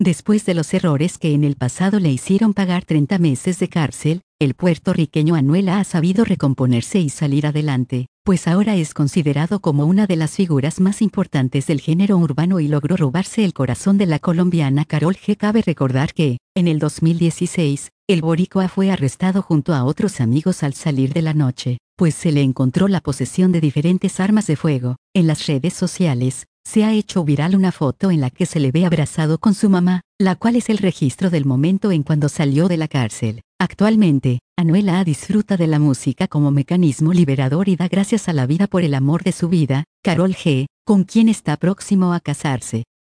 Después de los errores que en el pasado le hicieron pagar 30 meses de cárcel, el puertorriqueño Anuel ha sabido recomponerse y salir adelante, pues ahora es considerado como una de las figuras más importantes del género urbano y logró robarse el corazón de la colombiana Karol G. Cabe recordar que, en el 2016, el boricua fue arrestado junto a otros amigos al salir de la noche, pues se le encontró la posesión de diferentes armas de fuego. En las redes sociales, se ha hecho viral una foto en la que se le ve abrazado con su mamá, la cual es el registro del momento en cuando salió de la cárcel. Actualmente, Anuel disfruta de la música como mecanismo liberador y da gracias a la vida por el amor de su vida, Karol G., con quien está próximo a casarse.